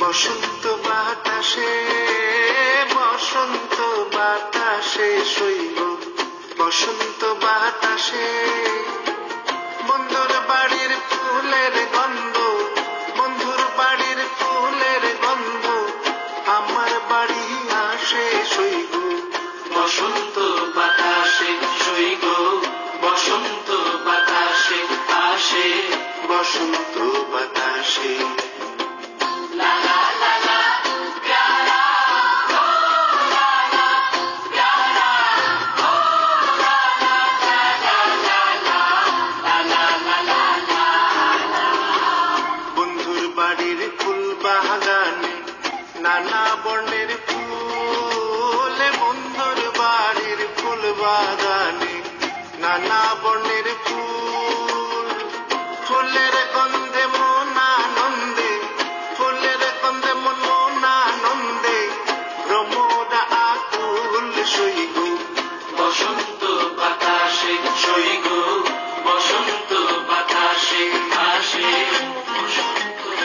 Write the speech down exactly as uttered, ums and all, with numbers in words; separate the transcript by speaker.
Speaker 1: বসন্ত বাতাসে বসন্ত বাতাসে শৈব বসন্ত বাতাসে বন্ধুর বাড়ির ফুলের গন্ধ বন্ধুর বাড়ির ফুলের গন্ধ আমার বাড়ি আসে শৈব
Speaker 2: বসন্ত বাতাসে সইগ বসন্ত বাতাসে আসে
Speaker 1: বসন্ত বাতাসে
Speaker 2: লা লা লা লা প্যারা ও লা লা প্যারা ও লা লা লা লা লা লা লা লা লা লা
Speaker 1: বন্ধুর বাড়ির ফুল বাগানে নানা বর্ণের ফুল বন্ধুর বাড়ির ফুল বাগানে নানা বর্ণের ফুল ফুলের গন্ধে মন আনন্দে ফুলের গন্ধে মন মন আনন্দে ভ্রমরা আকুল সইব
Speaker 2: বসন্ত